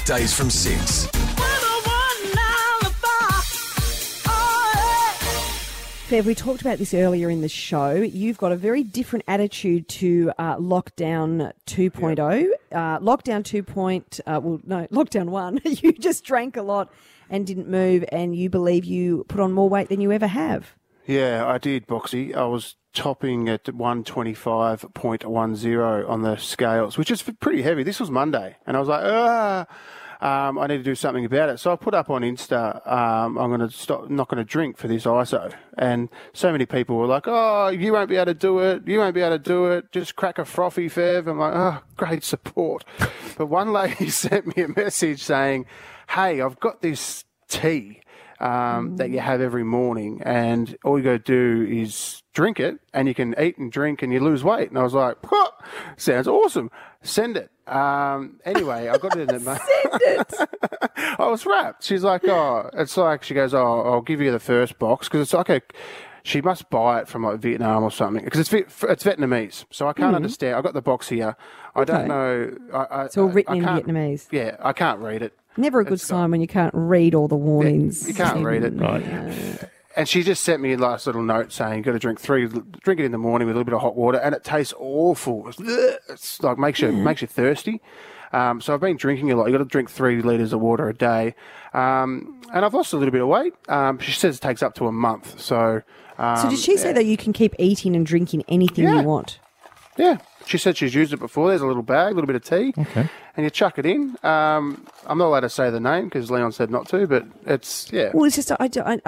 weekdays from 6. Fev, we talked about this earlier in the show. You've got a very different attitude to Lockdown 2.0. Lockdown 1, you just drank a lot and didn't move, and you believe you put on more weight than you ever have. Yeah, I did, Boxy. I was topping at 125.10 on the scales, which is pretty heavy. This was Monday, and I was like, I need to do something about it. So I put up on Insta, I'm going to stop, not going to drink for this ISO. And so many people were like, oh, you won't be able to do it. You won't be able to do it. Just crack a frothy, Fev. I'm like, oh, great support. But one lady sent me a message saying, hey, I've got this tea that you have every morning, and all you got to do is drink it, and you can eat and drink and you lose weight. And I was like, sounds awesome. Send it. Anyway, I got it in the Send it. I was wrapped. She's like, it's like, she goes, I'll give you the first box, because it's like she must buy it from like Vietnam or something, because it's Vietnamese, so I can't understand. I got the box here. I don't know. It's all written in Vietnamese. Yeah, I can't read it. Never a good sign when you can't read all the warnings. Yeah, you can't read it. Right. And she just sent me a last little note saying, you've got to drink it in the morning with a little bit of hot water, and it tastes awful. It's like makes you thirsty. So I've been drinking a lot. You've got to drink 3 litres of water a day. And I've lost a little bit of weight. She says it takes up to a month. So did she say that you can keep eating and drinking anything you want? Yeah. She said she's used it before. There's a little bag, a little bit of tea. Okay. And you chuck it in. I'm not allowed to say the name because Leon said not to, but it's, yeah. Well, it's just, the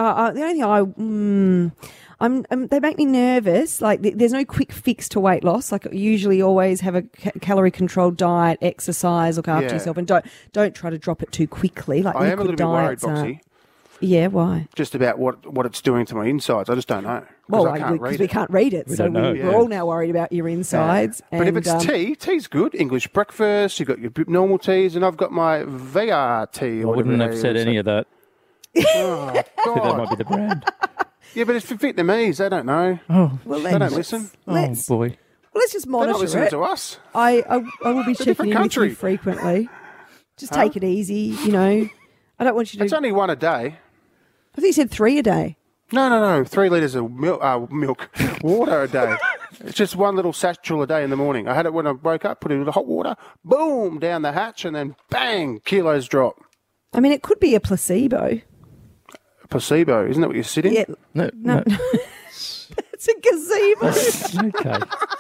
only thing they make me nervous. Like, there's no quick fix to weight loss. Like, usually always have a calorie-controlled diet, exercise, look after yourself, and don't try to drop it too quickly. Like, I am a little bit worried, Boxy. Yeah, why? Just about what it's doing to my insides. I just don't know. Well, because we can't read it, so we're all now worried about your insides. Yeah. But if it's tea's good. English breakfast, you've got your normal teas, and I've got my VR tea. I wouldn't have said any of that. Oh, God. That might be the brand. Yeah, but it's for Vietnamese. They don't know. Oh, well, they don't listen. Oh, boy. Well, let's just monitor They're not listening to us. I will be checking in with you frequently. Just take it easy, you know. I don't want you to... It's only 1 a day. I think you said 3 a day. No. 3 litres of water a day. It's just one little satchel a day in the morning. I had it when I woke up, put it in the hot water, boom, down the hatch, and then bang, kilos drop. I mean, it could be a placebo. A placebo, isn't that what you're sitting? Yeah. No. It's a gazebo. Okay.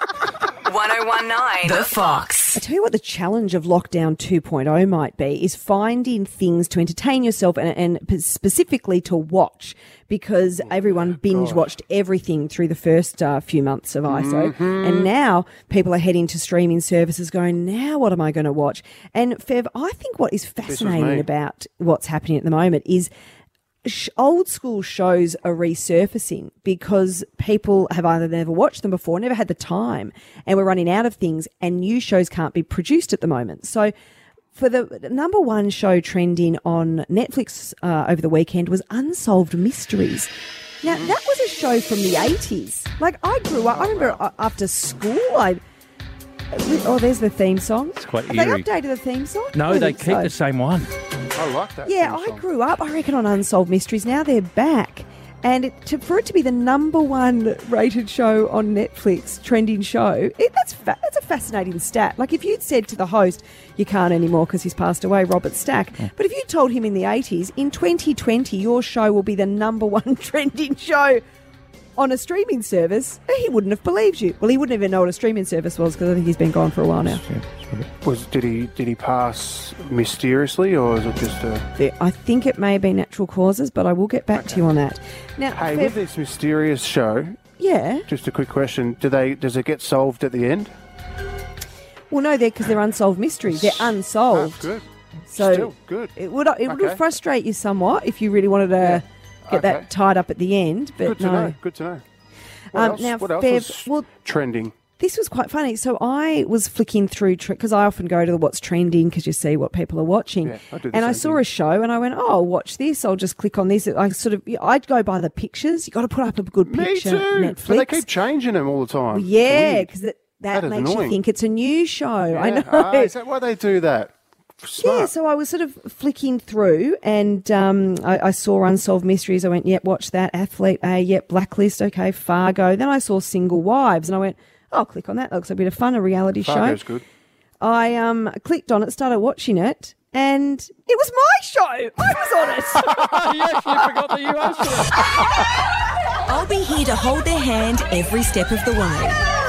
1019 The Fox. I tell you what the challenge of Lockdown 2.0 might be is finding things to entertain yourself and specifically to watch, because everyone binge-watched everything through the first few months of ISO. Mm-hmm. And now people are heading to streaming services going, now what am I going to watch? And Fev, I think what is fascinating about what's happening at the moment is old school shows are resurfacing because people have either never watched them before, never had the time, and we're running out of things, and new shows can't be produced at the moment. So for the number one show trending on Netflix over the weekend was Unsolved Mysteries. Now, that was a show from the 80s. Like, I grew up, I remember after school, there's the theme song. It's quite Have eerie. they updated the theme song? No, they keep the same one. I like that. Yeah, I grew up, I reckon, on Unsolved Mysteries. Now they're back. And for it to be the number one rated show on Netflix, trending show, that's a fascinating stat. Like, if you'd said to the host, you can't anymore because he's passed away, Robert Stack, but if you told him in the 80s, in 2020, your show will be the number one trending show on a streaming service, he wouldn't have believed you. Well, he wouldn't even know what a streaming service was because I think he's been gone for a while now. Did he pass mysteriously, or is it just a... I think it may be natural causes, but I will get back to you on that. Now, hey, with this mysterious show, just a quick question, does it get solved at the end? Well, no, because they're unsolved mysteries. They're unsolved. Good. So still good. It would frustrate you somewhat if you really wanted to get that tied up at the end. But Good to know. What else was trending? This was quite funny. So I was flicking through, because I often go to the what's trending because you see what people are watching. Yeah, I do the and same I saw thing. a show and I went, I'll watch this. I'll just click on this. I'd go by the pictures. You've got to put up a good picture. Me too. Netflix. But they keep changing them all the time. Well, yeah, because that makes annoying. you think it's a new show. Yeah. I know. Is that why they do that? Smart. Yeah, so I was sort of flicking through and I saw Unsolved Mysteries. I went, yep, watch that. Athlete A, yep, Blacklist, okay, Fargo. Then I saw Single Wives and I went, I'll click on that. That looks a bit of fun, a reality Fargo's show. good. I clicked on it, started watching it, and it was my show. I was on it. You actually forgot that you asked it. I'll be here to hold their hand every step of the way.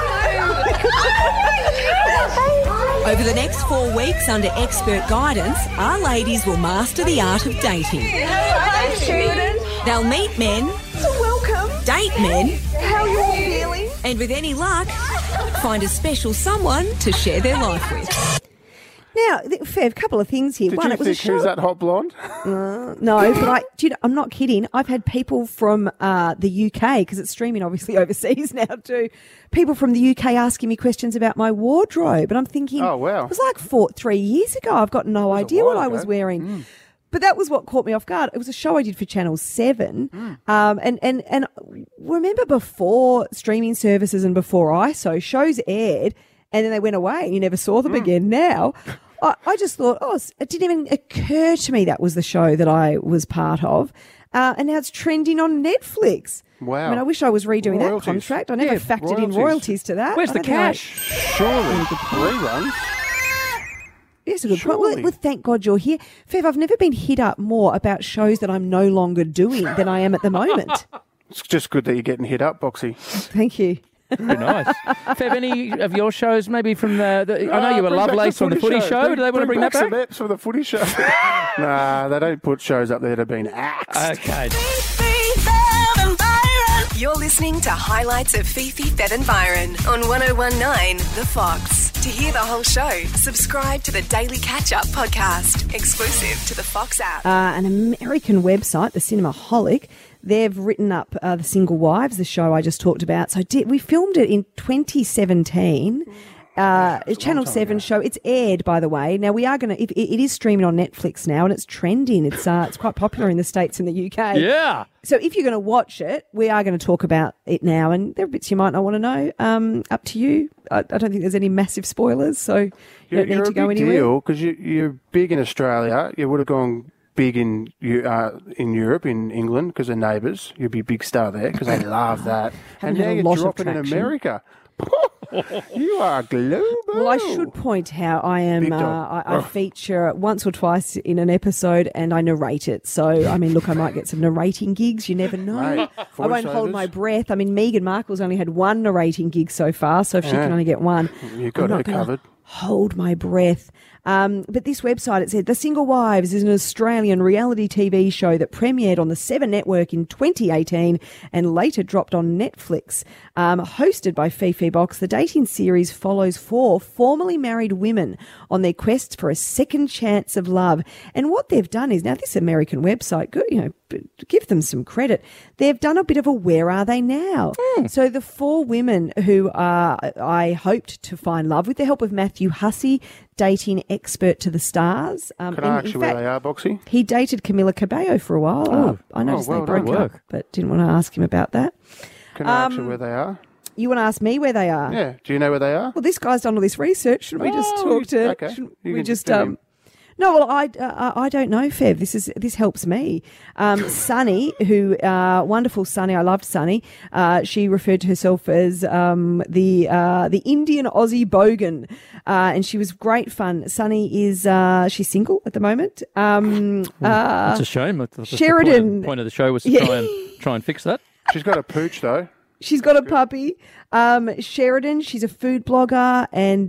Over the next 4 weeks, under expert guidance, our ladies will master the art of dating. Hi, Sheridan. They'll meet men, Welcome. date men, How are you all feeling? and with any luck, find a special someone to share their life with. Now, Fev, a couple of things here. Did One, you it was a think show. who's that hot blonde? No, but I'm not kidding. I've had people from the UK, because it's streaming obviously overseas now too, people from the UK asking me questions about my wardrobe. And I'm thinking, Oh, wow. it was like 3 years ago. I've got no idea what while I was ago. wearing. But that was what caught me off guard. It was a show I did for Channel 7. And remember before streaming services and before ISO, shows aired and then they went away and you never saw them again. Now, I just thought, it didn't even occur to me that was the show that I was part of. And now it's trending on Netflix. Wow. I mean, I wish I was redoing that Royalties. contract. I never Yeah, factored in royalties. royalties to that. Where's I the don't think I- cash? Surely. Reruns. Yes, a good point. Well, Surely. thank God you're here. Fev, I've never been hit up more about shows that I'm no longer doing than I am at the moment. It's just good that you're getting hit up, Boxy. Thank you. Very nice. Fev, any of your shows, maybe from I know you were Bring back Lovelace on the footy show. Do they want to bring that some back? eps for the footy show? Nah, they don't put shows up there that have been axed. Okay. You're listening to highlights of Fifi, Fev and Byron on 1019 The Fox. To hear the whole show, subscribe to the Daily Catch Up podcast, exclusive to the Fox app. An American website, the Cinemaholic, they've written up the Single Wives, the show I just talked about. So we filmed it in 2017. A Channel 7 show. It's aired, by the way. Now, we are going to... It is streaming on Netflix now, and it's trending. It's quite popular in the States and the UK. Yeah. So if you're going to watch it, we are going to talk about it now, and there are bits you might not want to know. Up to you. I don't think there's any massive spoilers, so you don't need to go You're a big anywhere. deal because you're big in Australia. You would have gone big in Europe, in England, because they're neighbours. You'd be a big star there because they love that. Haven't And now had a you're lot of dropping in traction. America. You are global. Well, I should point how I am. Big dog. I feature once or twice in an episode, and I narrate it. So, I mean, look, I might get some narrating gigs. You never know. Mate, I won't hold voiceovers. my breath. I mean, Meghan Markle's only had one narrating gig so far, so if she can only get one, You've got I'm not her gonna covered. Hold my breath. But this website, it said, The Single Wives is an Australian reality TV show that premiered on the 7 Network in 2018 and later dropped on Netflix. Hosted by Fifi Box, the dating series follows 4 formerly married women on their quest for a second chance of love. And what they've done is, now this American website, good, give them some credit. They've done a bit of a where are they now? So the 4 women who I hoped to find love with the help of Matthew Hussey, dating expert to the stars. Can I ask you where they are, Boxy? He dated Camila Cabello for a while. I noticed well they broke done. up, but didn't want to ask him about that. Can I ask you where they are? You want to ask me where they are? Yeah. Do you know where they are? Well, this guy's done all this research. Shouldn't we just Oh, talk to? okay. Shouldn't You we can just tell him. No, well, I don't know, Fev. This helps me. Sunny, who wonderful Sunny, I loved Sunny. She referred to herself as the Indian Aussie bogan, and she was great fun. Sunny is she's single at the moment. It's a shame. I thought Sheridan- The point of the show was to Yeah. try and fix that. She's got a pooch, though. She's got a puppy. Sheridan, she's a food blogger, and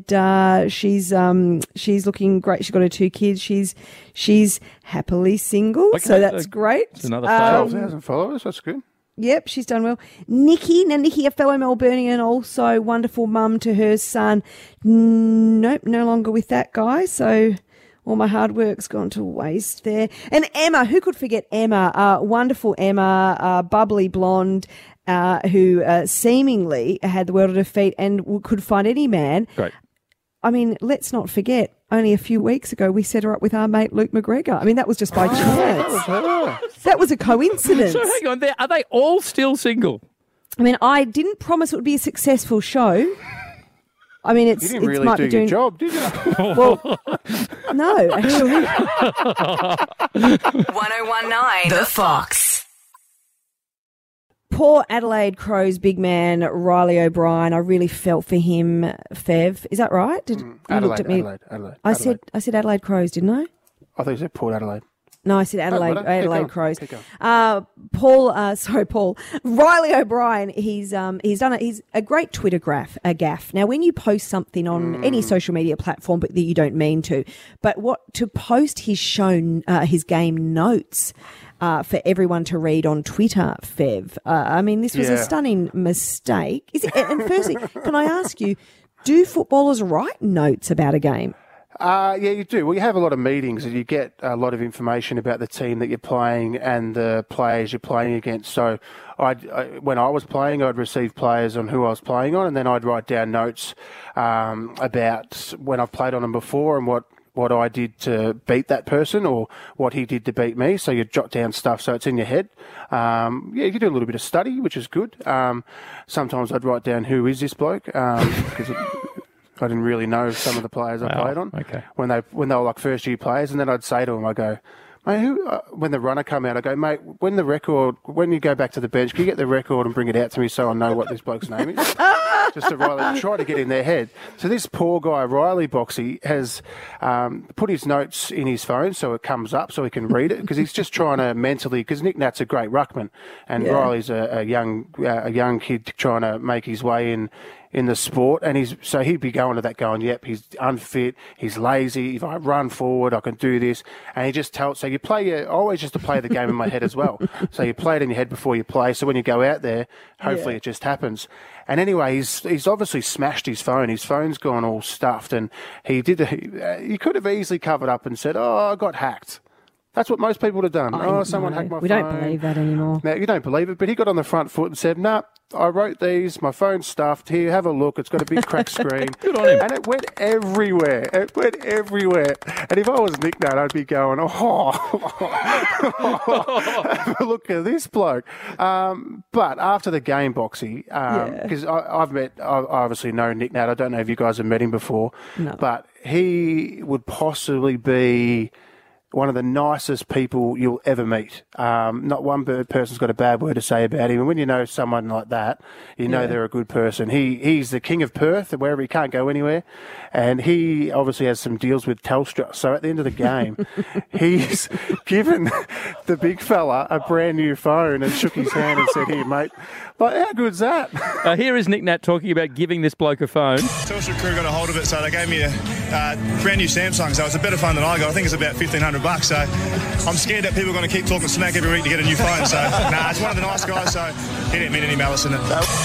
she's looking great. She's got her 2 kids. She's happily single, Okay, so that's great. It's another fail. 12,000 followers. That's good. Yep, she's done well. Nikki, a fellow Melburnian, also wonderful mum to her son. Nope, no longer with that guy. So all my hard work's gone to waste there. And Emma, who could forget Emma? Wonderful Emma, bubbly blonde, who seemingly had the world at her feet and could find any man. Great. I mean, let's not forget, only a few weeks ago, we set her up with our mate Luke McGregor. I mean, that was just by chance. That was a coincidence. So hang on, are they all still single? I mean, I didn't promise it would be a successful show. I mean, it's You didn't it really might do be doing. your job, did you? Well, no, actually. 1019 The Fox. Poor Adelaide Crows big man, Riley O'Brien. I really felt for him, Fev. Is that right? Did you looked at me? Adelaide. I said Adelaide Crows, didn't I? I thought you said Port Adelaide. No, I said Adelaide. Keep Adelaide going, Crows. keep going. Paul. Riley O'Brien. He's a great Twitter gaff. Now, when you post something on any social media platform, but that you don't mean to, to post his game notes. For everyone to read on Twitter, Fev. I mean, this was a stunning mistake. And firstly, can I ask you, do footballers write notes about a game? Yeah, you do. Well, you have a lot of meetings and you get a lot of information about the team that you're playing and the players you're playing against. So when I was playing, I'd receive players on who I was playing on, and then I'd write down notes about when I've played on them before and what I did to beat that person or what he did to beat me. So you jot down stuff so it's in your head. You can do a little bit of study, which is good. Sometimes I'd write down who is this bloke because I didn't really know some of the players I played on when they were like first year players. And then I'd say to them, I go, mate, when the runner come out, I go, mate, when you go back to the bench, can you get the record and bring it out to me so I know what this bloke's name is? Just to try to get in their head. So this poor guy, Riley Boxy, has put his notes in his phone so it comes up so he can read it because he's just trying to mentally, because Nick Nat's a great ruckman and Riley's a young kid trying to make his way in the sport, and he'd be going to that going, yep, he's unfit, he's lazy, if I run forward, I can do this, and he just tells, so I always just to play the game in my head as well, so you play it in your head before you play, so when you go out there, hopefully it just happens. And anyway, he's obviously smashed his phone's gone all stuffed, and he could have easily covered up and said, I got hacked. That's what most people would have done. Someone hacked my phone. We don't believe that anymore. No, you don't believe it, but he got on the front foot and said, nah, I wrote these, my phone's stuffed, here, have a look, it's got a big cracked screen. Good on him. And it went everywhere. And if I was Nick Nat, I'd be going, look at this bloke. But after the game, Boxy, because I obviously know Nick Nat, I don't know if you guys have met him before, but he would possibly be one of the nicest people you'll ever meet. Not one person's got a bad word to say about him. And when you know someone like that, you know they're a good person. He's the king of Perth, wherever he can't go anywhere. And he obviously has some deals with Telstra. So at the end of the game, he's given the big fella a brand new phone and shook his hand and said, here, mate. Like, how good's that? Here is Nick Nat talking about giving this bloke a phone. Telstra crew got a hold of it, so they gave me a brand new Samsung. So it's a better phone than I got. I think it's about $1,500. So I'm scared that people are going to keep talking smack every week to get a new phone. So, it's one of the nice guys, so he didn't mean any malice in it.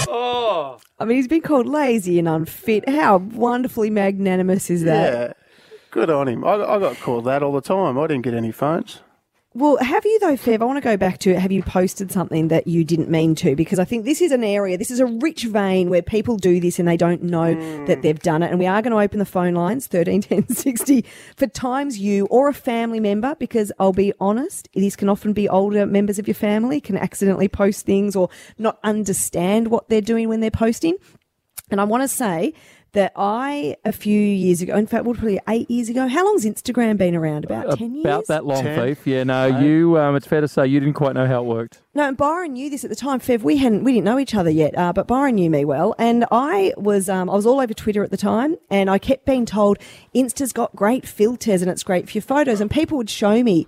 I mean, he's been called lazy and unfit. How wonderfully magnanimous is that? Yeah, good on him. I got called that all the time. I didn't get any phones. Well, have you though, Fev? I want to go back to, have you posted something that you didn't mean to? Because I think this is an area, this is a rich vein where people do this and they don't know that they've done it. And we are going to open the phone lines, 13 10 60, for times you or a family member, because I'll be honest, this can often be older members of your family can accidentally post things or not understand what they're doing when they're posting. And I want to say that a few years ago, in fact, probably 8 years ago, how long's Instagram been around? About 10 years? About that long, 10. Thief. Yeah, no, you, it's fair to say you didn't quite know how it worked. No, and Byron knew this at the time. Fev, we didn't know each other yet, but Byron knew me well. And I was all over Twitter at the time, and I kept being told, Insta's got great filters and it's great for your photos. And people would show me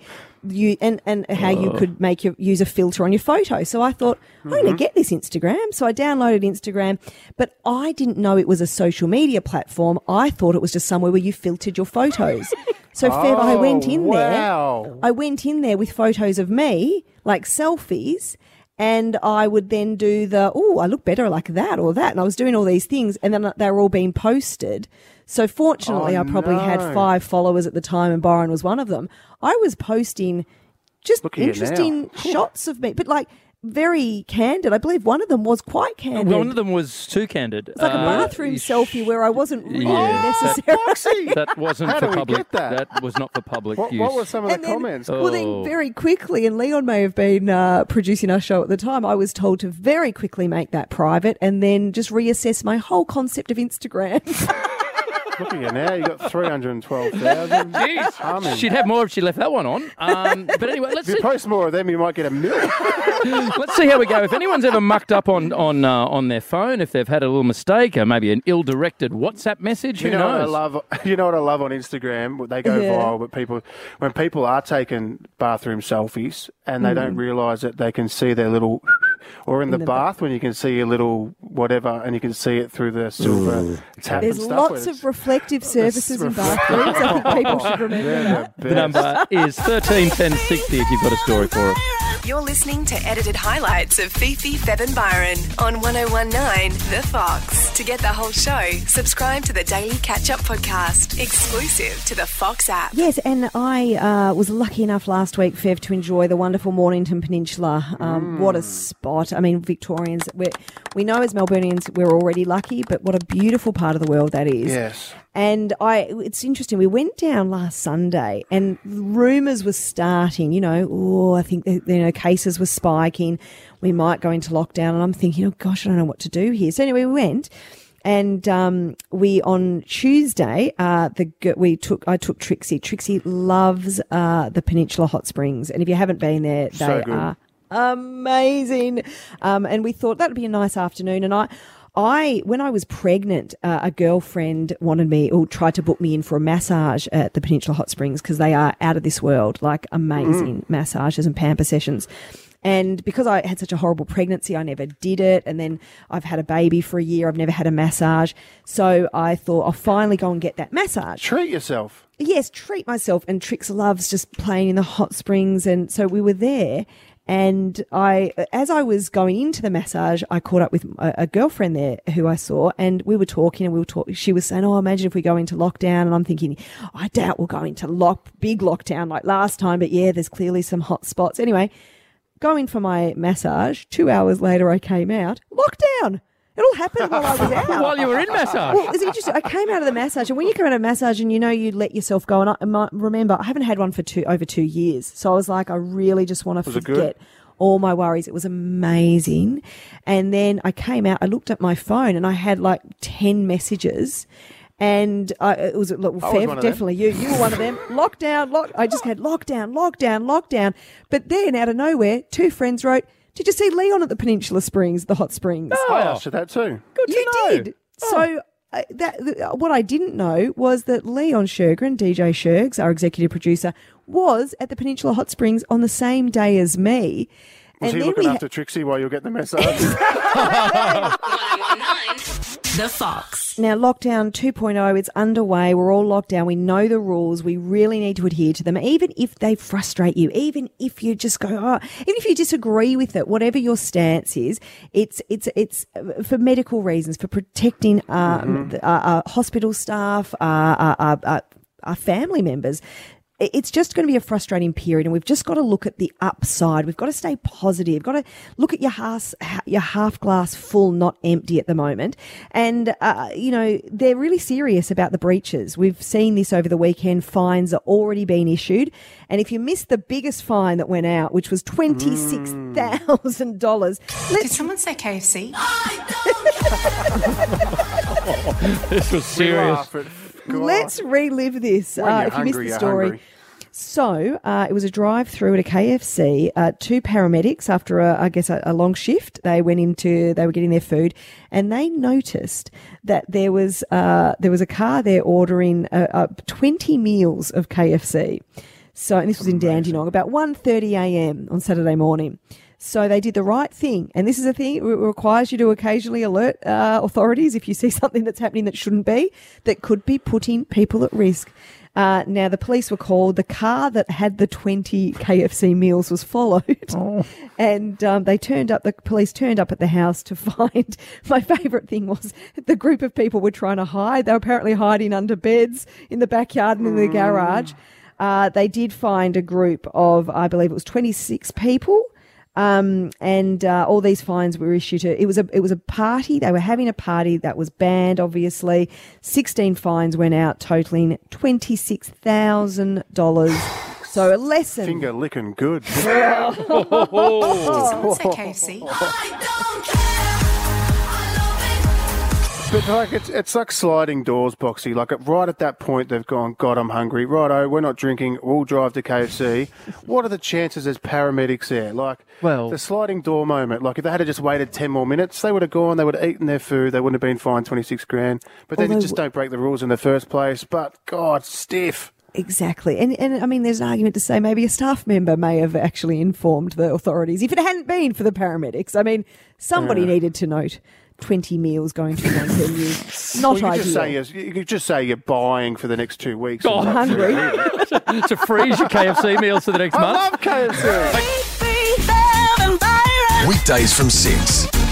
and how you could use a filter on your photo. So I thought, I'm going to get this Instagram. So I downloaded Instagram, but I didn't know it was a social media platform. I thought it was just somewhere where you filtered your photos. So Fev, I went in there. I went in there with photos of me, like selfies, and I would then do I look better like that or that. And I was doing all these things, and then they were all being posted. So fortunately, I probably had 5 followers at the time, and Byron was one of them. I was posting just interesting shots of me, but like very candid. I believe one of them was quite candid. One of them was too candid. It's like a bathroom selfie where I wasn't really necessarily. That wasn't How for do we public. get that? That was not for public use. What were some of the And then- comments? Well, then very quickly, and Leon may have been producing our show at the time, I was told to very quickly make that private and then just reassess my whole concept of Instagram. Look at you now. You got 312,000. Jeez. She'd have more if she left that one on. But anyway, let's If you post more of them, you might get a million. let's see how we go. If anyone's ever mucked up on their phone, if they've had a little mistake, or maybe an ill-directed WhatsApp message, who You know what I knows? love? You know what I love on Instagram? They go viral, but when people are taking bathroom selfies and they don't realise that they can see their little, or in the bath when you can see your little whatever, and you can see it through the silver tap There's and stuff. lots of reflective surfaces in bathrooms. I think people should remember that. The number is 13 10 60 if you've got a story for us. You're listening to edited highlights of Fifi, Feb and Byron on 1019 The Fox. To get the whole show, subscribe to the Daily Catch-Up podcast, exclusive to the Fox app. Yes, and I was lucky enough last week, Fev, to enjoy the wonderful Mornington Peninsula. What a spot. I mean, Victorians, we know as Melburnians we're already lucky, but what a beautiful part of the world that is. Yes. And it's interesting. We went down last Sunday, and rumours were starting. I think cases were spiking. We might go into lockdown, and I'm thinking, oh gosh, I don't know what to do here. So anyway, we went, and we on Tuesday, I took Trixie. Trixie loves the Peninsula Hot Springs, and if you haven't been there, they are amazing. And we thought that would be a nice afternoon, and when I was pregnant, a girlfriend tried to book me in for a massage at the Peninsula Hot Springs because they are out of this world, like amazing massages and pamper sessions. And because I had such a horrible pregnancy, I never did it. And then I've had a baby for a year. I've never had a massage. So I thought I'll finally go and get that massage. Treat yourself. Yes, treat myself. And Trix loves just playing in the hot springs. And so we were there. And as I was going into the massage, I caught up with a girlfriend there who I saw, and we were talking, she was saying, oh, imagine if we go into lockdown. And I'm thinking, I doubt we'll go into big lockdown like last time, but yeah, there's clearly some hot spots. Anyway, going for my massage, 2 hours later I came out, lockdown. It all happened while I was out. While you were in massage. Well, it's interesting. I came out of the massage, and when you come out of a massage and you let yourself go, and remember, I haven't had one for over 2 years. So I was like, I really just want to forget all my worries. It was amazing. And then I came out, I looked at my phone, and I had like 10 messages. And it was, Fev, definitely you were one of them. Lockdown, I just had lockdown. But then out of nowhere, 2 friends wrote, did you see Leon at the Peninsula Springs, the hot springs? I asked you that too. Good to know. Did. So what I didn't know was that Leon Shergren, DJ Shergs, our executive producer, was at the Peninsula Hot Springs on the same day as me. Was he looking after Trixie while you were getting the massage? The Fox. Now, lockdown 2.0, it's underway. We're all locked down. We know the rules. We really need to adhere to them, even if they frustrate you, even if you just go, even if you disagree with it, whatever your stance is, it's for medical reasons, for protecting hospital staff, our family members. It's just going to be a frustrating period, and we've just got to look at the upside. We've got to stay positive. We've got to look at your half glass full, not empty at the moment. And, they're really serious about the breaches. We've seen this over the weekend. Fines are already being issued. And if you missed the biggest fine that went out, which was $26,000. Did someone say KFC? This was serious. Let's relive this if you missed the story. So it was a drive-through at a KFC. 2 paramedics, after a long shift, they were getting their food, and they noticed that there was a car there ordering 20 meals of KFC. So, and this was in Dandenong, about 1:30 a.m. on Saturday morning. So they did the right thing. And this is a thing, it requires you to occasionally alert authorities if you see something that's happening that shouldn't be, that could be putting people at risk. Now, the police were called. The car that had the 20 KFC meals was followed. Oh. And the police turned up at the house to find, my favourite thing was the group of people were trying to hide. They were apparently hiding under beds in the backyard and in the garage. They did find a group of, I believe it was 26 people. And all these fines were issued to. It was a party. They were having a party that was banned. Obviously, 16 fines went out, totaling $26,000. So a lesson. Finger licking good. Did someone say KFC? But like it's like sliding doors, Boxy. Like right at that point, they've gone, God, I'm hungry. Righto, we're not drinking. We'll drive to KFC. What are the chances there's paramedics there? Like, Well- the sliding door moment. Like if they had just waited 10 more minutes, they would have gone. They would have eaten their food. They wouldn't have been fined $26,000. But they Although- just don't break the rules in the first place. But God, stiff. Exactly. And I mean, there's an argument to say maybe a staff member may have actually informed the authorities if it hadn't been for the paramedics. I mean, somebody needed to note 20 meals going to one venue. Not Well, you ideal. could just say you're buying for the next 2 weeks. Oh, I'm hungry. to freeze your KFC meals for the next I month. love KFC. Weekdays from 6.